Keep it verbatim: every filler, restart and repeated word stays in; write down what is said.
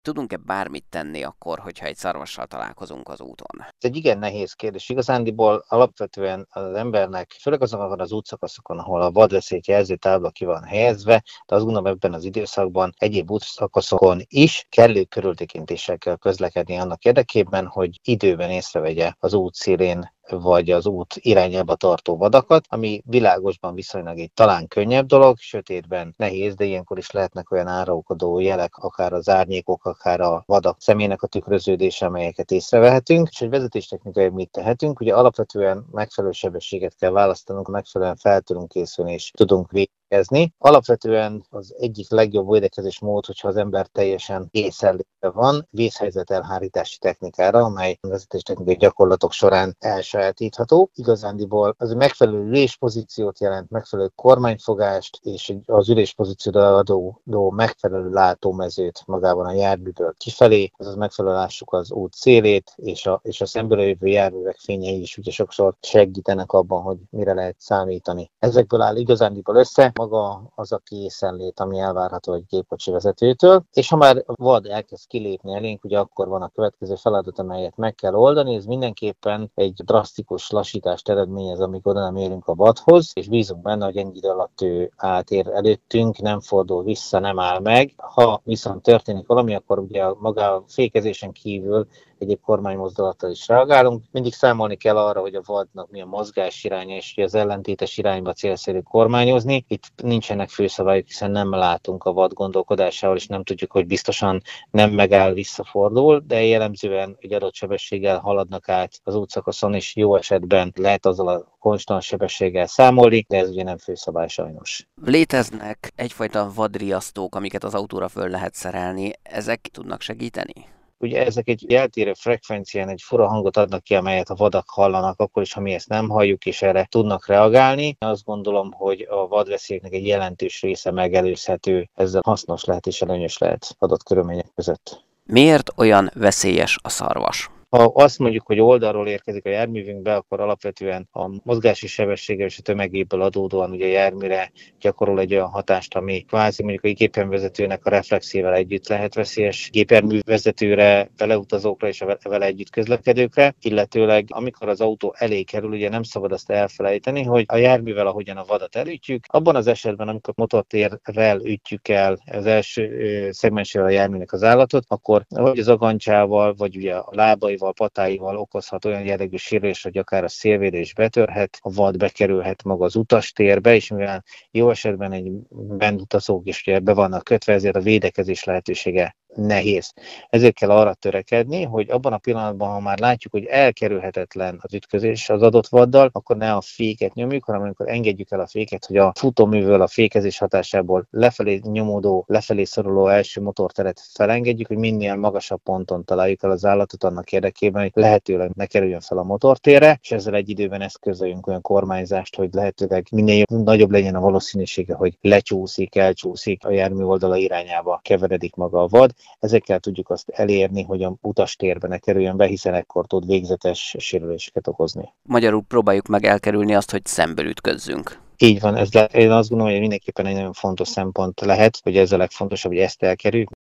Tudunk-e bármit tenni akkor, hogyha egy szarvassal találkozunk az úton? Ez egy igen nehéz kérdés. Igazándiból alapvetően az embernek, főleg azokon az útszakaszokon, ahol a vadveszélyt jelző tábla ki van helyezve, de azt gondolom ebben az időszakban egyéb útszakaszokon is kellő körültekintéssel kell közlekedni annak érdekében, hogy időben észrevegye az út szélén vagy az út irányába tartó vadakat, ami világosban viszonylag egy talán könnyebb dolog, sötétben nehéz, de ilyenkor is lehetnek olyan árulkodó jelek, akár az árnyékok, akár a vadak szemének a tükröződése, amelyeket észrevehetünk. És egy vezetéstechnikai mit tehetünk? Ugye alapvetően megfelelő sebességet kell választanunk, megfelelően fel tudunk készülni és tudunk végezni. Alapvetően az egyik legjobb védekezés mód, hogyha az ember teljesen készenlétben van, vészhelyzet elhárítási technikára, amely a vezetéstechnikai gyakorlatok során elsajátítható. Igazándiból az megfelelő üléspozíciót jelent, megfelelő kormányfogást és az üléspozícióra adó, adó megfelelő látómezőt magában a járműből kifelé, azaz megfelelő lássuk az út szélét, és a, és a szemből jövő járművek fényei is ugye sokszor segítenek abban, hogy mire lehet számítani. Ezekből áll igazándiból össze maga az a készenlét, ami elvárható egy gépkocsi vezetőtől, és ha már a vad elkezd kilépni elénk, ugye akkor van a következő feladat, amelyet meg kell oldani, ez mindenképpen egy drasztikus lassítást eredményez, amikor nem érünk a vadhoz, és bízunk benne, hogy ennyi idő alatt ő átér előttünk, nem fordul vissza, nem áll meg. Ha viszont történik valami, akkor ugye maga a fékezésen kívül egyéb kormánymozdulattal is reagálunk. Mindig számolni kell arra, hogy a vadnak mi a mozgás iránya, és hogy az ellentétes irányba célszerű kormányozni. Itt nincsenek főszabályok, hiszen nem látunk a vad gondolkodásával, és nem tudjuk, hogy biztosan nem megáll, visszafordul, de jellemzően egy adott sebességgel haladnak át az útszakaszon, és jó esetben lehet azzal a konstant sebességgel számolni, de ez ugye nem főszabály sajnos. Léteznek egyfajta vadriasztók, amiket az autóra föl lehet szerelni, ezek tudnak segíteni? Ugye ezek egy eltérő frekvencián egy fura hangot adnak ki, amelyet a vadak hallanak, akkor is, ha mi ezt nem halljuk, és erre tudnak reagálni. Azt gondolom, hogy a vadveszélyeknek egy jelentős része megelőzhető, ezzel hasznos lehet és előnyös lehet adott körülmények között. Miért olyan veszélyes a szarvas? Ha azt mondjuk, hogy oldalról érkezik a járművünkbe, akkor alapvetően a mozgási sebessége és a tömegéből adódóan ugye a járműre gyakorol egy olyan hatást, ami kvázi mondjuk a gépjárművezetőnek a reflexével együtt lehet veszélyes, gépjárművezetőre, veleutazókra és a vele együtt közlekedőkre, illetőleg amikor az autó elé kerül, ugye nem szabad azt elfelejteni, hogy a járművel, ahogyan a vadat elütjük, abban az esetben, amikor motortérrel ütjük el az első szegmensével a járműnek az állatot, akkor vagy az agancsával, vagy ugye a lábai patáival okozhat olyan jellegű sérülést, hogy akár a szélvédő betörhet, a vad bekerülhet maga az utastérbe, és mivel jó esetben egy bennutazók is ugye be vannak kötve, ezért a védekezés lehetősége nehéz. Ezért kell arra törekedni, hogy abban a pillanatban, ha már látjuk, hogy elkerülhetetlen az ütközés az adott vaddal, akkor ne a féket nyomjuk, hanem amikor engedjük el a féket, hogy a futóművől a fékezés hatásából lefelé nyomódó, lefelé szoruló első motorteret felengedjük, hogy minél magasabb ponton találjuk el az állatot annak érdekében, hogy lehetőleg ne kerüljön fel a motortérre, és ezzel egy időben eszközöljünk olyan kormányzást, hogy lehetőleg minél nagyobb legyen a valószínűsége, hogy lecsúszik, elcsúszik, a jármű oldala irányába keveredik maga a vad. Ezekkel tudjuk azt elérni, hogy a utastérbe ne kerüljön be, hiszen ekkor tud végzetes sérüléseket okozni. Magyarul próbáljuk meg elkerülni azt, hogy szemből ütközzünk. Így van, ez le, én azt gondolom, hogy mindenképpen egy nagyon fontos szempont lehet, hogy ez a legfontosabb, hogy ezt elkerüljük.